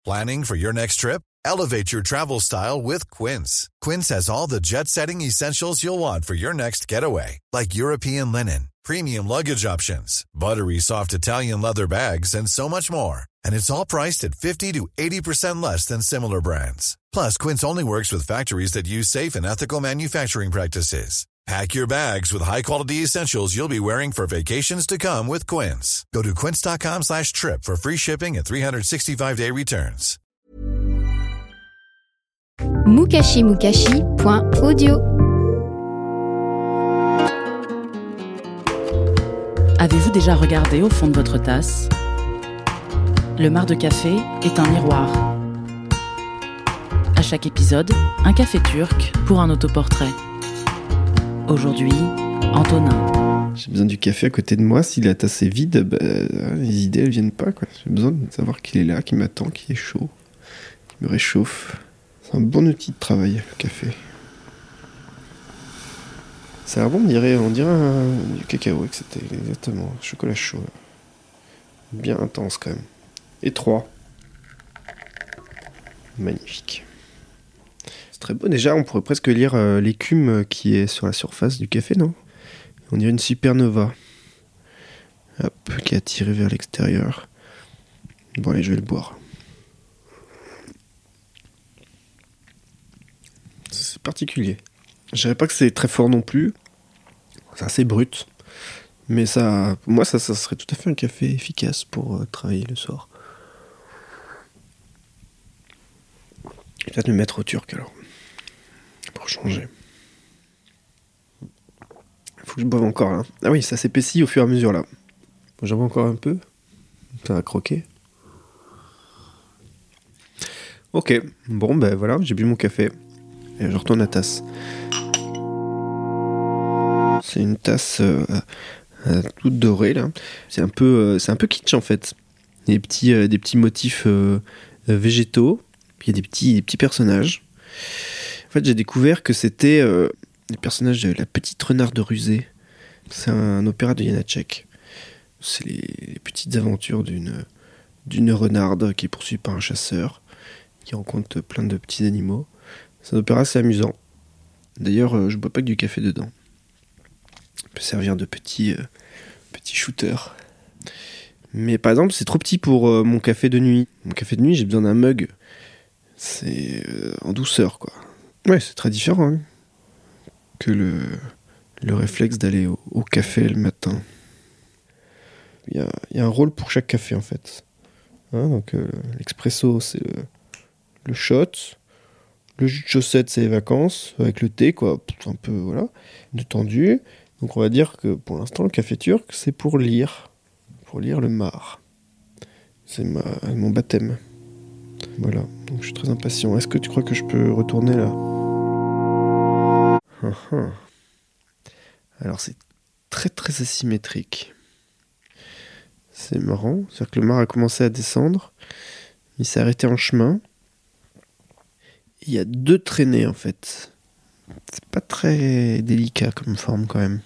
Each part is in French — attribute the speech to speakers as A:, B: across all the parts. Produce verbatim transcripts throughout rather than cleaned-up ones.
A: Planning for your next trip? Elevate your travel style with Quince. Quince has all the jet-setting essentials you'll want for your next getaway, like European linen, premium luggage options, buttery soft Italian leather bags, and so much more. And it's all priced at fifty to eighty percent less than similar brands. Plus, Quince only works with factories that use safe and ethical manufacturing practices. Pack your bags with high-quality essentials you'll be wearing for vacations to come with Quince. Go to quince.com slash trip for free shipping and three sixty-five day returns.
B: mukashi mukashi point audio.
C: Avez-vous déjà regardé au fond de votre tasse ? Le mar de café est un miroir. À chaque épisode, un café turc pour un autoportrait. Aujourd'hui, Antonin.
D: J'ai besoin du café à côté de moi. Si la tasse est vide, bah, les idées elles viennent pas, quoi. J'ai besoin de savoir qu'il est là, qu'il m'attend, qu'il est chaud, qu'il me réchauffe. C'est un bon outil de travail, le café. Ça a l'air bon, on dirait, on dirait un, du cacao, et cetera. Exactement, chocolat chaud. Là. Bien intense quand même. Étroit. Magnifique. C'est très beau. Déjà, on pourrait presque lire euh, l'écume qui est sur la surface du café, non ? On dirait une supernova. Hop, qui est attirée vers l'extérieur. Bon, allez, je vais le boire. C'est particulier. Je dirais pas que c'est très fort non plus. C'est assez brut. Mais ça, pour moi, ça, ça serait tout à fait un café efficace pour euh, travailler le soir. Je vais peut-être me mettre au turc alors. Pour changer. Il faut que je boive encore là. Ah oui, ça s'épaissit au fur et à mesure là. Bon, j'en bois encore un peu. Ça va croquer. Ok, bon ben voilà, j'ai bu mon café. Et je retourne la tasse. C'est une tasse euh, euh, toute dorée là. C'est un peu, euh, c'est un peu kitsch en fait. Des petits, euh, des petits motifs euh, euh, végétaux. Puis il y a des petits, des petits personnages. En fait, j'ai découvert que c'était euh, les personnages de La Petite Renarde Rusée. C'est un opéra de Janacek. C'est les, les petites aventures d'une, d'une renarde qui est poursuivie par un chasseur, qui rencontre plein de petits animaux. C'est un opéra assez amusant. D'ailleurs, euh, je bois pas que du café dedans. Ça peut servir de petit, euh, petit shooter. Mais par exemple, c'est trop petit pour euh, mon café de nuit. Mon café de nuit, j'ai besoin d'un mug. C'est euh, en douceur, quoi. Ouais, c'est très différent hein, que le, le réflexe d'aller au, au café le matin. Il y a, il y a un rôle pour chaque café, en fait. Hein, donc, euh, l'expresso, c'est le, le shot. Le jus de chaussette, c'est les vacances, avec le thé, quoi. Un peu, voilà, détendu. Donc, on va dire que, pour l'instant, le café turc, c'est pour lire. Pour lire le mar. C'est ma, mon baptême. Voilà, donc je suis très impatient. Est-ce que tu crois que je peux retourner là ? uh-huh. Alors c'est très très asymétrique. C'est marrant, c'est-à-dire que le mar a commencé à descendre, il s'est arrêté en chemin. Il y a deux traînées en fait. C'est pas très délicat comme forme quand même.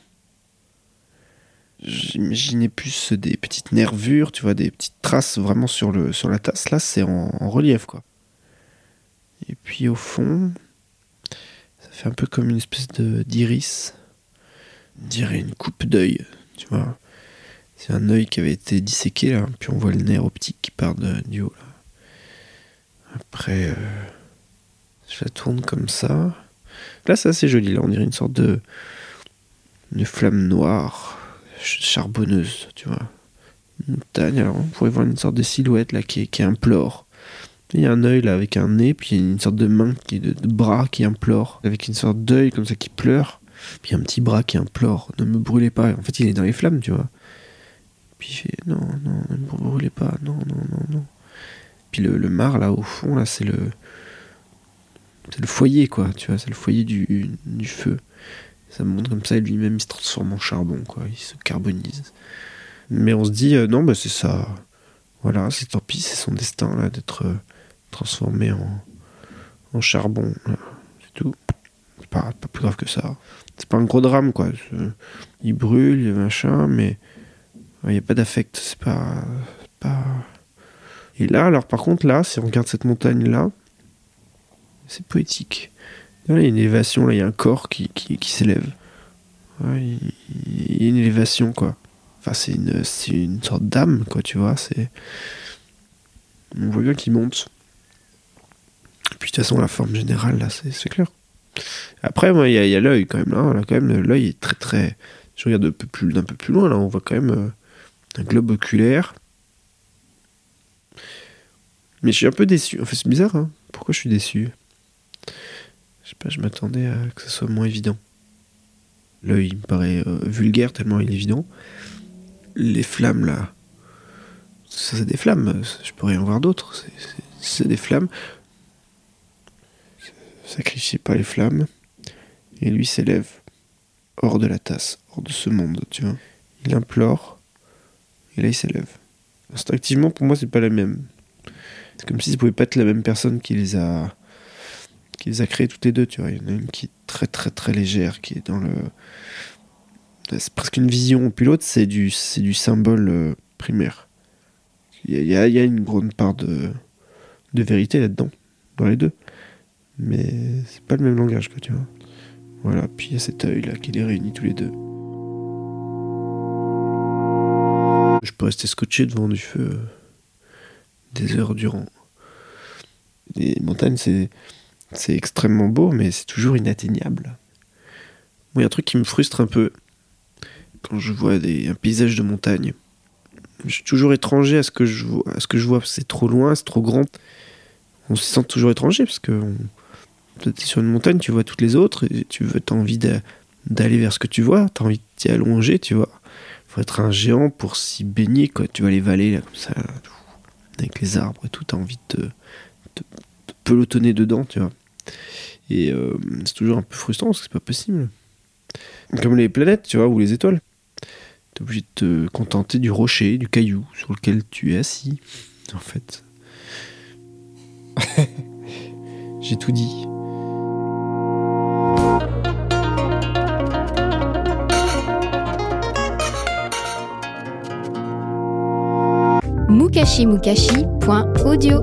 D: J'imaginais plus des petites nervures, tu vois, des petites traces vraiment sur, le, sur la tasse. Là, c'est en, en relief, quoi. Et puis, au fond, ça fait un peu comme une espèce de, d'iris. On dirait une coupe d'œil, tu vois. C'est un œil qui avait été disséqué, là. Puis on voit le nerf optique qui part de, du haut, là. Après, euh, je la tourne comme ça. Là, c'est assez joli, là. On dirait une sorte de... une flamme noire... charbonneuse, tu vois. Une montagne, alors on pourrait voir une sorte de silhouette là qui, qui implore. Il y a un œil là avec un nez, puis il y a une sorte de main, qui, de, de bras qui implore, avec une sorte d'œil comme ça qui pleure, puis un petit bras qui implore, ne me brûlez pas. En fait, il est dans les flammes, tu vois. Puis il fait non, non, ne me brûlez pas, non, non, non, non. Puis le, le mar là au fond, là, c'est le, c'est le foyer, quoi, tu vois, c'est le foyer du, du feu. Ça montre comme ça, et lui-même il se transforme en charbon, quoi. Il se carbonise. Mais on se dit, euh, non, bah c'est ça. Voilà, c'est tant pis, c'est son destin, là, d'être euh, transformé en, en charbon. Là. C'est tout. C'est pas, pas plus grave que ça. C'est pas un gros drame, quoi. C'est, il brûle, il machin, mais il n'y a pas d'affect. C'est pas, c'est pas, Et là, alors par contre, là, si on regarde cette montagne-là, c'est poétique. Là, il y a une élévation, là, il y a un corps qui, qui, qui s'élève. Ouais, il y a une élévation, quoi. Enfin, c'est une, c'est une sorte d'âme, quoi, tu vois. C'est... On voit bien qu'il monte. Et puis, de toute façon, la forme générale, là, c'est, c'est clair. Après, moi, il y, y a l'œil, quand même, là. Là, quand même, l'œil est très, très... Je regarde un peu plus, d'un peu plus loin, là, on voit quand même euh, un globe oculaire. Mais je suis un peu déçu. En fait, c'est bizarre, hein. Pourquoi je suis déçu ? Je sais pas, je m'attendais à que ce soit moins évident. L'œil, il me paraît euh, vulgaire tellement il est évident. Les flammes, là, ça, c'est des flammes. Je pourrais en voir d'autres. C'est, c'est, c'est des flammes. Sacrifiez pas les flammes. Et lui s'élève hors de la tasse, hors de ce monde, tu vois. Il implore. Et là, il s'élève. Instinctivement, pour moi, c'est pas la même. C'est comme si ça pouvait pas être la même personne qui les a... qui les a créés toutes les deux, tu vois. Il y en a une qui est très très très légère, qui est dans le... C'est presque une vision. Puis l'autre, c'est du, c'est du symbole euh, primaire. Il y a, il y a une grande part de, de vérité là-dedans, dans les deux. Mais c'est pas le même langage, quoi, tu vois. Voilà, puis il y a cet œil-là qui les réunit tous les deux. Je peux rester scotché devant du feu euh, des heures durant. Les montagnes, c'est... c'est extrêmement beau, mais c'est toujours inatteignable. Moi, il y a un truc qui me frustre un peu quand je vois des, un paysage de montagne. Je suis toujours étranger à ce que je vois, à ce que je vois. C'est trop loin, c'est trop grand. On se sent toujours étranger parce que on, peut-être sur une montagne, tu vois toutes les autres et tu veux, t'as envie de, d'aller vers ce que tu vois. T'as envie de t'y allonger, tu vois. Faut être un géant pour s'y baigner, quoi. Tu vois les vallées là comme ça, là, avec les arbres et tout. T'as envie de te, te, te pelotonner dedans, tu vois. Et euh, c'est toujours un peu frustrant parce que c'est pas possible. Comme les planètes, tu vois, ou les étoiles. T'es obligé de te contenter du rocher, du caillou sur lequel tu es assis, en fait. J'ai tout dit.
B: mukashi mukashi point audio.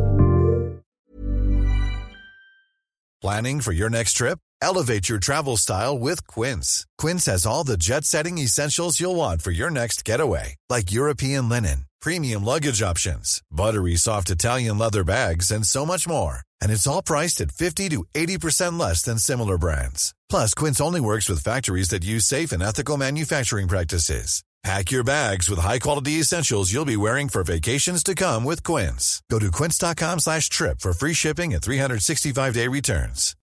A: Planning for your next trip? Elevate your travel style with Quince. Quince has all the jet-setting essentials you'll want for your next getaway, like European linen, premium luggage options, buttery soft Italian leather bags, and so much more. And it's all priced at fifty to eighty percent less than similar brands. Plus, Quince only works with factories that use safe and ethical manufacturing practices. Pack your bags with high-quality essentials you'll be wearing for vacations to come with Quince. Go to quince.com slash trip for free shipping and three sixty-five day returns.